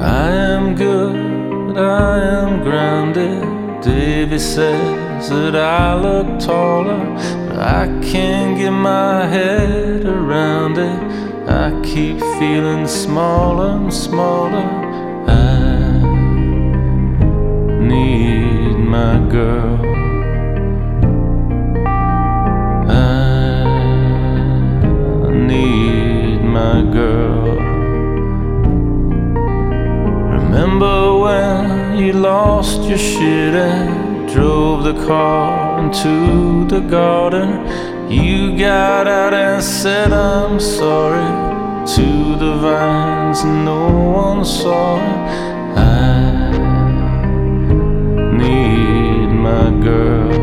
I am good, I am grounded. Davy says that I look taller, but I can't get my head around it. I keep feeling smaller and smaller. I need my girl. I need my girl. Remember when you lost your shit and drove the car into the garden? You got out and said I'm sorry to the vines, and no one saw it. I need my girl.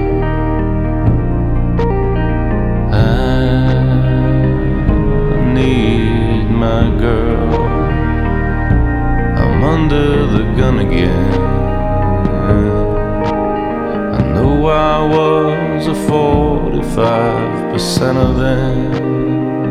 I need my girl. I'm under the gun again. I know I was a 45% of them.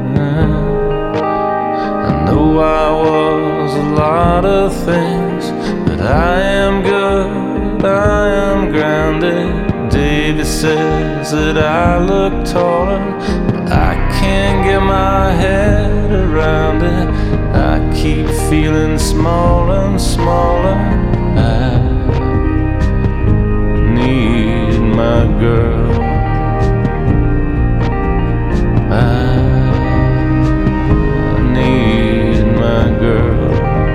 I know I was a lot of things, but I am good, I am grounded. Davy says that I look taller, but I can't get my head around it. I keep feeling smaller and smaller. I need my girl. I need my girl.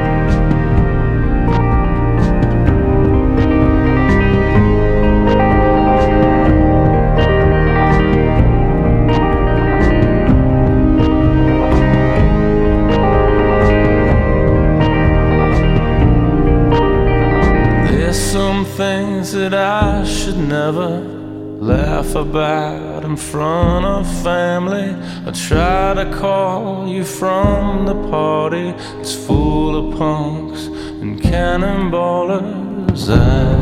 Some things that I should never laugh about in front of family. I try to call you from the party. It's full of punks and cannonballers. I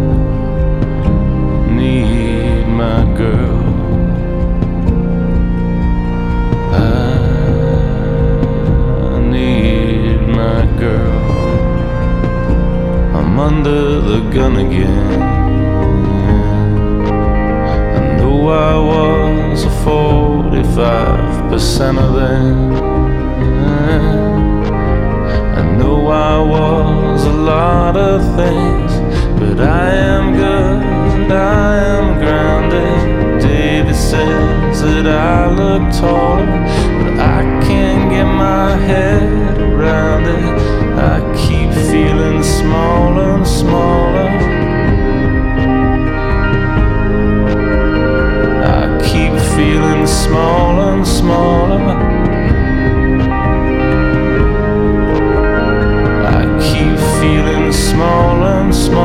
need my girl. I need my girl. I'm under the gun again. I know I was a 45% of them. I know I was a lot of things, but I am good, I am grounded. Davy says that I look taller, but I can't get my head around it. I keep feeling smaller and smaller. I keep feeling smaller and smaller. I keep feeling smaller and smaller.